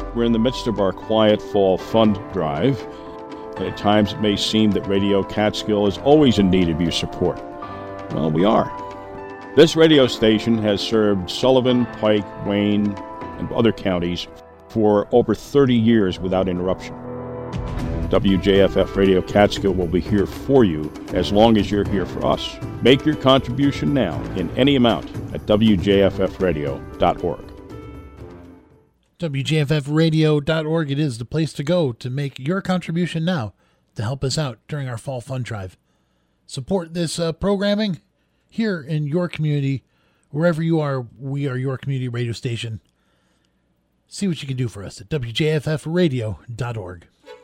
We're in the midst of our quiet fall fund drive, and at times it may seem that Radio Catskill is always in need of your support. Well, we are. This radio station has served Sullivan, Pike, Wayne, and other counties for over 30 years without interruption. WJFF Radio Catskill will be here for you as long as you're here for us. Make your contribution now in any amount at WJFFradio.org. WJFFradio.org. It is the place to go to make your contribution now to help us out during our fall fund drive. Support this programming here in your community. Wherever you are, we are your community radio station. See what you can do for us at WJFFradio.org.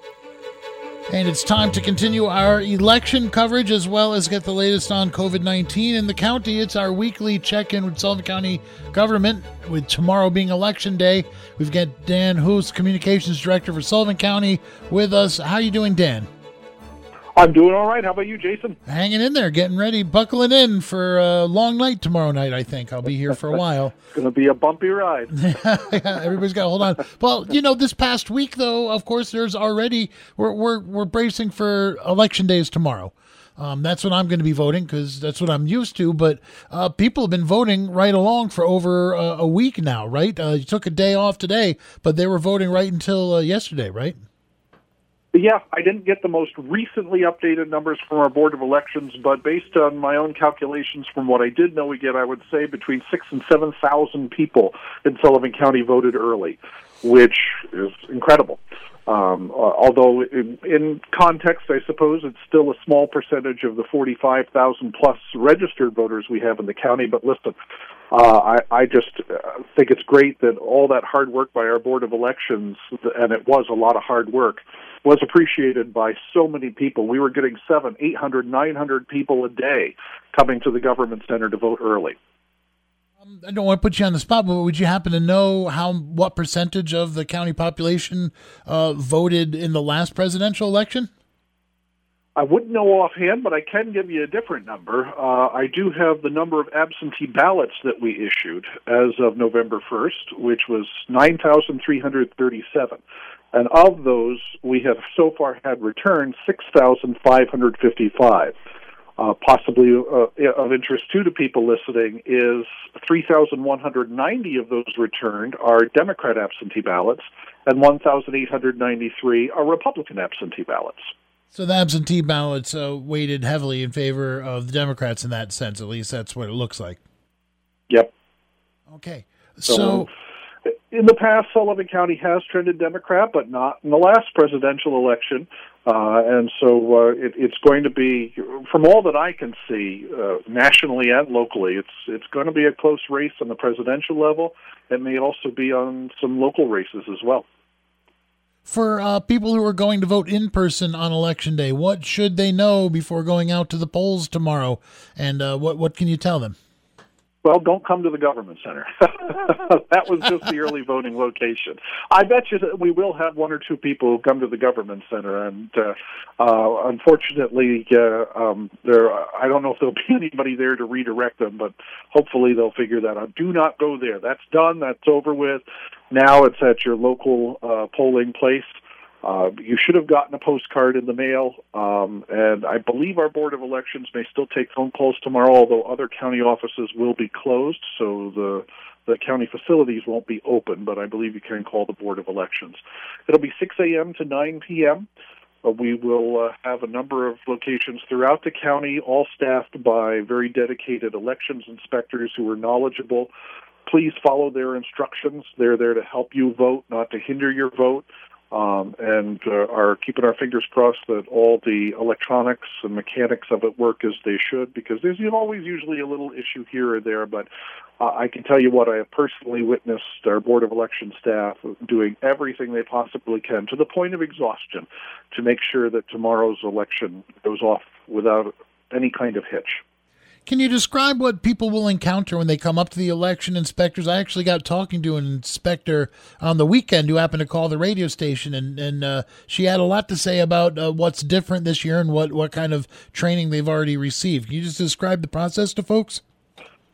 And it's time to continue our election coverage as well as get the latest on COVID-19 in the county. It's our weekly check-in with Sullivan County government, with tomorrow being Election Day. We've got Dan Hoos, Communications Director for Sullivan County, with us. How are you doing, Dan? I'm doing all right. How about you, Jason? Hanging in there, getting ready, buckling in for a long night tomorrow night, I think. I'll be here for a while. It's going to be a bumpy ride. Yeah, everybody's got to hold on. Well, this past week, though, of course, there's already, we're bracing for Election Days tomorrow. That's when I'm going to be voting because that's what I'm used to. But people have been voting right along for over a week now, right? You took a day off today, but they were voting right until yesterday, right? Yeah, I didn't get the most recently updated numbers from our Board of Elections, but based on my own calculations from what I did know we get, I would say between 6,000 and 7,000 people in Sullivan County voted early, which is incredible. Although in context, I suppose it's still a small percentage of the 45,000 plus registered voters we have in the county. But listen, I just think it's great that all that hard work by our Board of Elections, and it was a lot of hard work, was appreciated by so many people. We were getting 700, 800, 900 people a day coming to the government center to vote early. I don't want to put you on the spot, but would you happen to know what percentage of the county population voted in the last presidential election? I wouldn't know offhand, but I can give you a different number. I do have the number of absentee ballots that we issued as of November 1st, which was 9,337. And of those, we have so far had returned 6,555. Possibly of interest, too, to people listening is 3,190 of those returned are Democrat absentee ballots, and 1,893 are Republican absentee ballots. So the absentee ballots weighted heavily in favor of the Democrats in that sense. At least that's what it looks like. Yep. Okay. So in the past, Sullivan County has trended Democrat, but not in the last presidential election. And so it's going to be, from all that I can see, nationally and locally, it's going to be a close race on the presidential level. It may also be on some local races as well. For people who are going to vote in person on Election Day, what should they know before going out to the polls tomorrow? And what can you tell them? Well, don't come to the government center. That was just the early voting location. I bet you that we will have one or two people who come to the government center, and unfortunately, I don't know if there'll be anybody there to redirect them, but hopefully they'll figure that out. Do not go there. That's done. That's over with. Now it's at your local polling place. You should have gotten a postcard in the mail, and I believe our Board of Elections may still take phone calls tomorrow, although other county offices will be closed, so the county facilities won't be open, but I believe you can call the Board of Elections. It'll be 6 a.m. to 9 p.m. We will have a number of locations throughout the county, all staffed by very dedicated elections inspectors who are knowledgeable. Please follow their instructions. They're there to help you vote, not to hinder your vote. And are keeping our fingers crossed that all the electronics and mechanics of it work as they should, because there's always usually a little issue here or there, but I can tell you what I have personally witnessed our Board of Election staff doing everything they possibly can, to the point of exhaustion, to make sure that tomorrow's election goes off without any kind of hitch. Can you describe what people will encounter when they come up to the election inspectors? I actually got talking to an inspector on the weekend who happened to call the radio station, and she had a lot to say about what's different this year and what kind of training they've already received. Can you just describe the process to folks?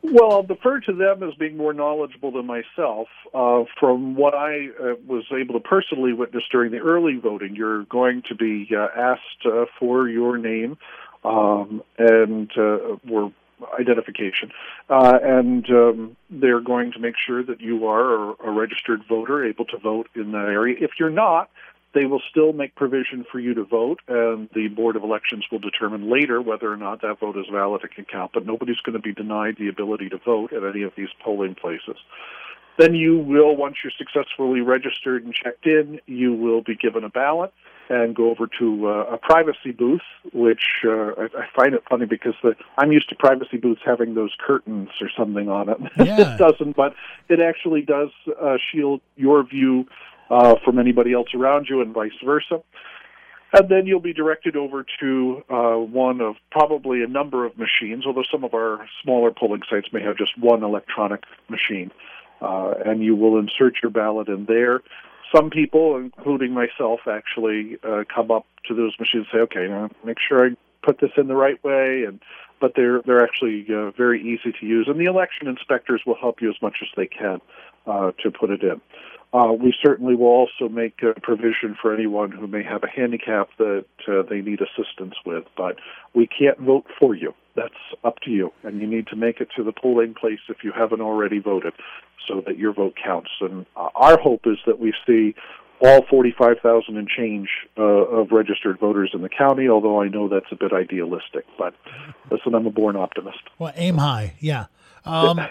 Well, I'll defer to them as being more knowledgeable than myself. From what I was able to personally witness during the early voting, you're going to be asked for your name and identification, and they're going to make sure that you are a registered voter able to vote in that area. If you're not, they will still make provision for you to vote, and the Board of Elections will determine later whether or not that vote is valid and can count. But nobody's going to be denied the ability to vote at any of these polling places. Then you will, once you're successfully registered and checked in, you will be given a ballot and go over to a privacy booth, which I find it funny because I'm used to privacy booths having those curtains or something on it. Yeah. It doesn't, but it actually does shield your view from anybody else around you and vice versa. And then you'll be directed over to one of probably a number of machines, although some of our smaller polling sites may have just one electronic machine. And you will insert your ballot in there. Some people, including myself, actually come up to those machines and say, okay, now make sure I put this in the right way. But they're actually very easy to use. And the election inspectors will help you as much as they can to put it in. We certainly will also make a provision for anyone who may have a handicap that they need assistance with, but we can't vote for you. That's up to you, and you need to make it to the polling place if you haven't already voted so that your vote counts. And our hope is that we see all 45,000 and change of registered voters in the county, although I know that's a bit idealistic. But listen, I'm a born optimist. Well, aim high, yeah. I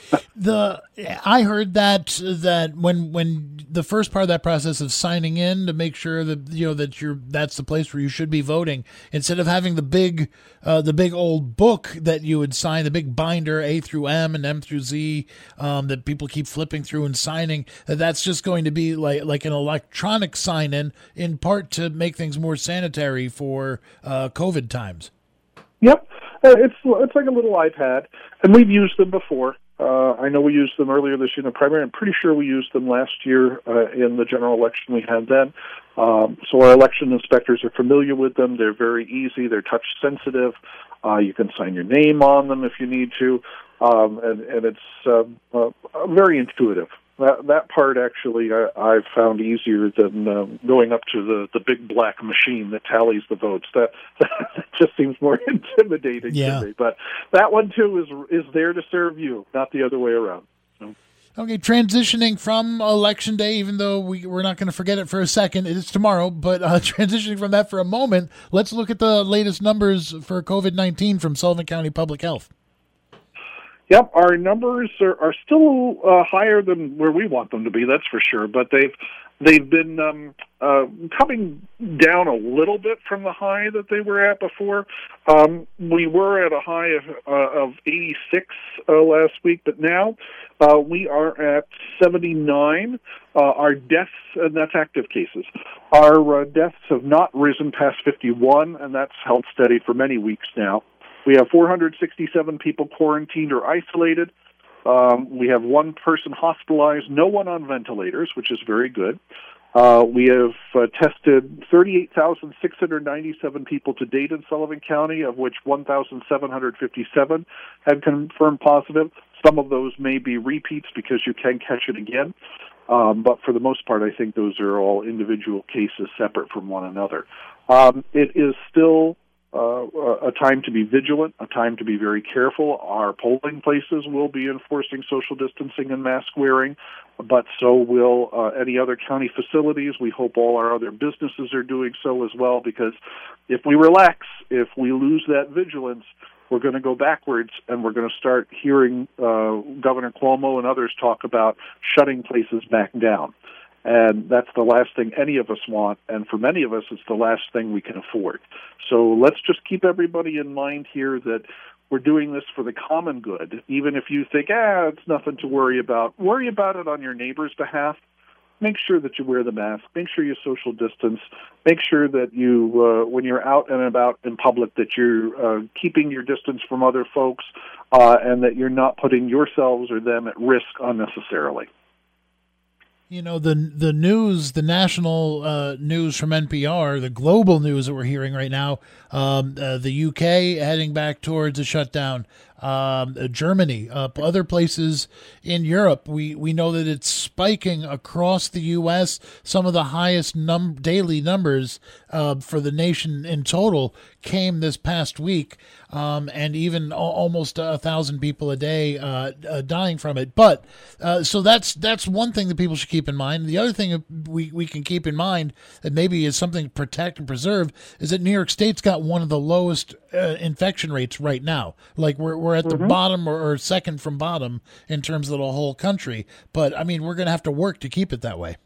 heard that when the first part of that process of signing in to make sure that that's the place where you should be voting, instead of having the big old book that you would sign, the big binder A through M and M through Z that people keep flipping through and signing, that's just going to be like an electronic sign in part to make things more sanitary for COVID times. Yep. It's like a little iPad, and we've used them before. I know we used them earlier this year in the primary. I'm pretty sure we used them last year in the general election we had then. So our election inspectors are familiar with them. They're very easy. They're touch sensitive. You can sign your name on them if you need to, and it's very intuitive. That part actually I've found easier than going up to the big black machine that tallies the votes. That just seems more intimidating to me. But that one too is there to serve you, not the other way around. Okay, transitioning from Election Day, even though we're not going to forget it for a second, it's tomorrow, but transitioning from that for a moment, let's look at the latest numbers for COVID-19 from Sullivan County Public Health. Yep, our numbers are still higher than where we want them to be, that's for sure. But they've been coming down a little bit from the high that they were at before. We were at a high of 86 last week, but now we are at 79. Our deaths, and that's active cases, our deaths have not risen past 51, and that's held steady for many weeks now. We have 467 people quarantined or isolated. We have one person hospitalized, no one on ventilators, which is very good. We have tested 38,697 people to date in Sullivan County, of which 1,757 had confirmed positive. Some of those may be repeats because you can catch it again. But for the most part, I think those are all individual cases separate from one another. It is still a time to be vigilant, a time to be very careful. Our polling places will be enforcing social distancing and mask wearing, but so will any other county facilities. We hope all our other businesses are doing so as well, because if we relax, if we lose that vigilance, we're going to go backwards, and we're going to start hearing Governor Cuomo and others talk about shutting places back down. And that's the last thing any of us want, and for many of us, it's the last thing we can afford. So let's just keep everybody in mind here that we're doing this for the common good. Even if you think, it's nothing to worry about it on your neighbor's behalf. Make sure that you wear the mask. Make sure you social distance. Make sure that you, when you're out and about in public, that you're keeping your distance from other folks, and that you're not putting yourselves or them at risk unnecessarily. You know, the news, the national news from NPR, the global news that we're hearing right now, the UK heading back towards a shutdown, Germany, other places in Europe. We know that it's spiking across the U.S. Some of the highest daily numbers for the nation in total came this past week, and even almost 1,000 people a day dying from it. But so that's one thing that people should keep in mind. The other thing we can keep in mind that maybe is something to protect and preserve is that New York State's got one of the lowest infection rates right now. Like we're at the bottom or second from bottom in terms of the whole country. But I mean, we're going to have to work to keep it that way.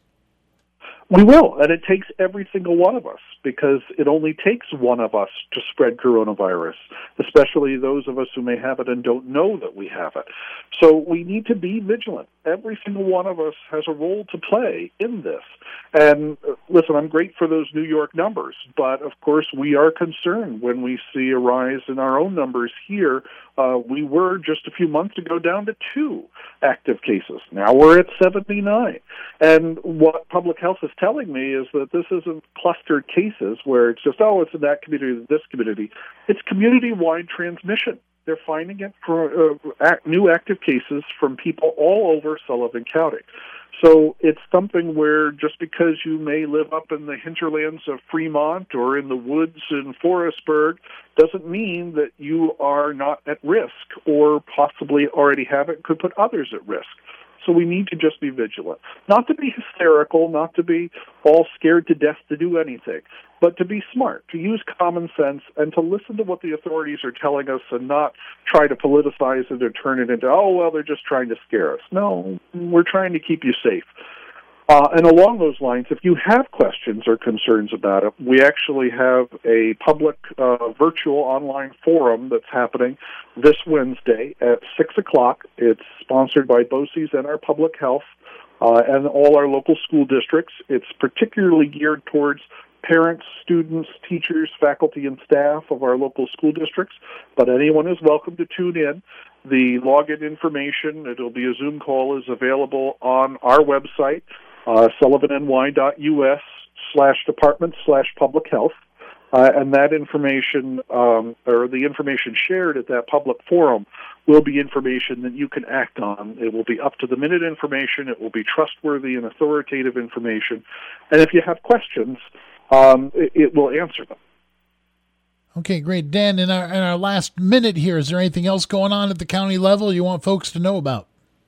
We will, and it takes every single one of us, because it only takes one of us to spread coronavirus, especially those of us who may have it and don't know that we have it. So we need to be vigilant. Every single one of us has a role to play in this. And listen, I'm great for those New York numbers, but of course we are concerned when we see a rise in our own numbers here. We were just a few months ago down to 2 active cases. Now we're at 79. And what public health is telling me is that this isn't clustered cases where it's just, it's in that community, this community. It's community-wide transmission. They're finding it for new active cases from people all over Sullivan County. So it's something where just because you may live up in the hinterlands of Fremont or in the woods in Forestburg doesn't mean that you are not at risk or possibly already have it, could put others at risk. So we need to just be vigilant. Not to be hysterical, not to be all scared to death to do anything, but to be smart, to use common sense, and to listen to what the authorities are telling us and not try to politicize it or turn it into, they're just trying to scare us. No, we're trying to keep you safe. And along those lines, if you have questions or concerns about it, we actually have a public virtual online forum that's happening this Wednesday at 6 o'clock. It's sponsored by BOCES and our public health and all our local school districts. It's particularly geared towards parents, students, teachers, faculty, and staff of our local school districts, but anyone is welcome to tune in. The login information, it'll be a Zoom call, is available on our website, sullivanny.us/department/public health. And that information, or the information shared at that public forum, will be information that you can act on. It will be up-to-the-minute information. It will be trustworthy and authoritative information. And if you have questions, it will answer them. Okay, great. Dan, in our last minute here, is there anything else going on at the county level you want folks to know about?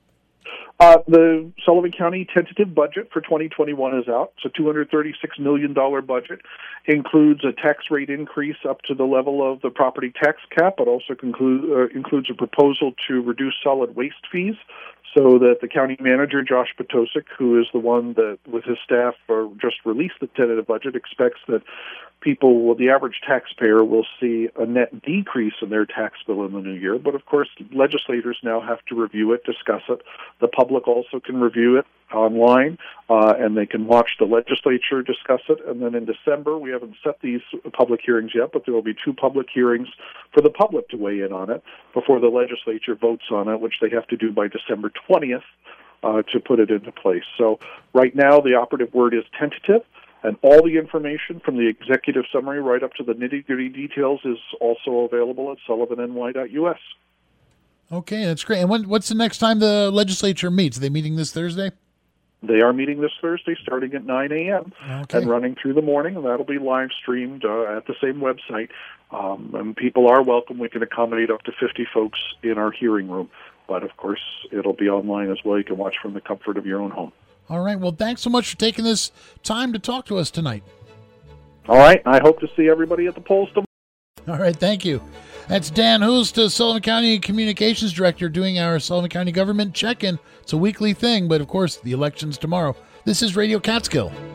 The Sullivan County tentative budget for 2021 is out. It's a $236 million budget. Includes a tax rate increase up to the level of the property tax cap. It also includes a proposal to reduce solid waste fees so that the county manager, Josh Potosik, who is the one that, with his staff, just released the tentative budget, expects that the average taxpayer will see a net decrease in their tax bill in the new year. But, of course, legislators now have to review it, discuss it. The public also can review it online, and they can watch the legislature discuss it. And then in December, we haven't set these public hearings yet, but there will be 2 public hearings for the public to weigh in on it before the legislature votes on it, which they have to do by December 20th to put it into place. So right now, the operative word is tentative. And all the information from the executive summary right up to the nitty-gritty details is also available at sullivanny.us. Okay, that's great. And what's the next time the legislature meets? Are they meeting this Thursday? They are meeting this Thursday starting at 9 a.m. and running through the morning, and that'll be live streamed at the same website. And people are welcome. We can accommodate up to 50 folks in our hearing room. But, of course, it'll be online as well. You can watch from the comfort of your own home. All right. Well, thanks so much for taking this time to talk to us tonight. All right. I hope to see everybody at the polls tomorrow. All right. Thank you. That's Dan Hoost, Sullivan County Communications Director, doing our Sullivan County Government Check-In. It's a weekly thing, but, of course, the election's tomorrow. This is Radio Catskill.